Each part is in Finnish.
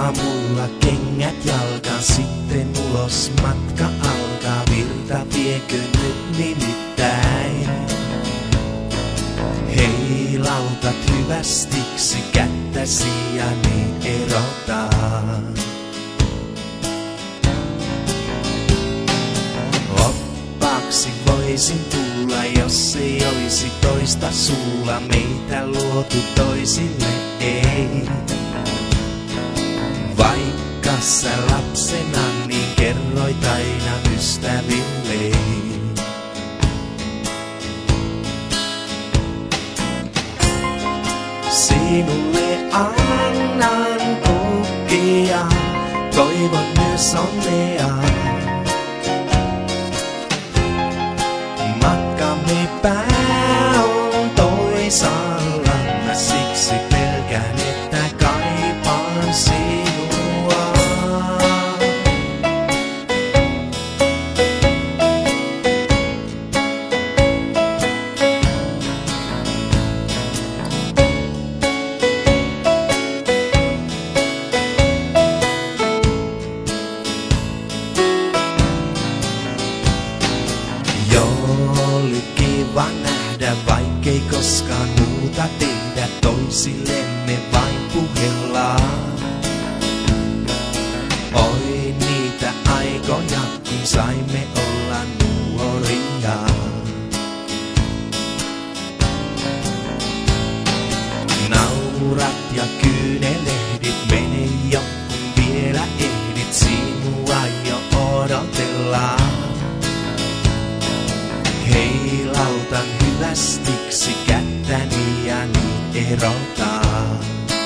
Aamulla kengät jalkaan, sitten ulos matka alkaa. Virta viekö nyt nimittäin? Heilautat hyvästiksi kättäsi ja niin erotaan. Oppaaksi voisin tulla, jos ei olisi toista sulla. Meitä luotu toisille ei. Vaikka sä lapsena niin kerroit aina ystäville. Sinulle annan kokea, toivon myös onnea. Matkamme pää on toisaalla, mä siksi pelkään, että kaipaan sinua. Oli kiva nähdä, vaikkei koskaan muuta tehdä, toisillemme vain puhellaan. Oi niitä aikoja, kun saimme olla nuoria. Naurat ja kyynelehdit, mene jo kun vielä ehdit, sinua jo odotellaan. Heilautan hyvästiksi kättäni ja niin erotaan.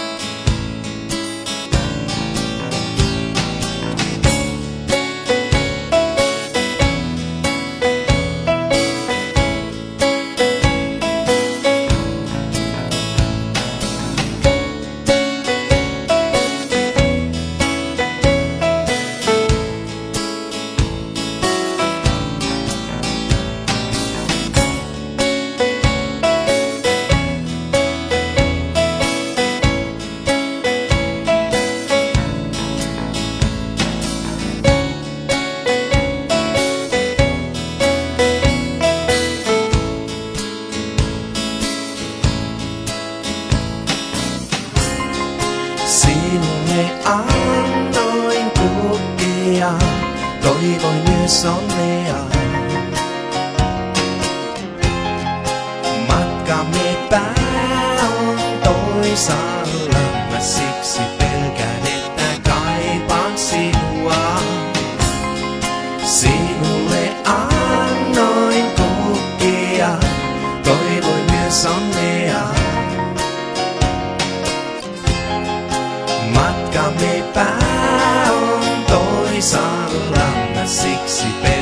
Sinulle annoin kokea, toivoin myös onnea. Matkamme pää on toisaalla, mä siksi pelkään, että kaipaan sinua. Sinulle annoin kokea, toivoin myös onnea. Matkamme pää on toisaalla, mä siksi pelkään.